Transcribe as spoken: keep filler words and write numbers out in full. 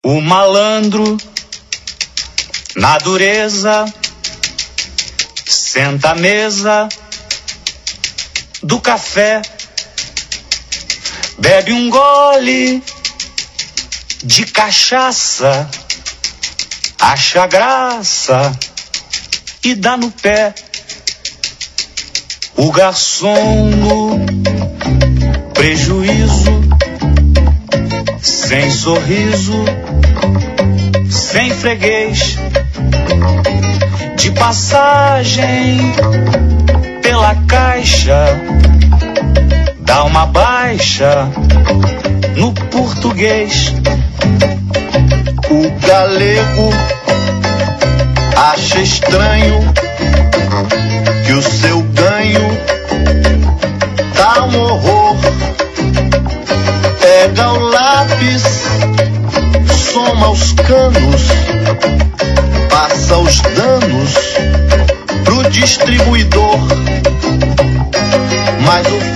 O malandro, na dureza, senta à mesa do café, bebe um gole de cachaça, acha graça e dá no pé. O garçom no prejuízo, sem sorriso, sem freguês, de passagem pela caixa, dá uma baixa no português. O galego acha estranho que o seu ganho tá um horror. Pega o lápis, soma os canos, passa os danos pro distribuidor, mas o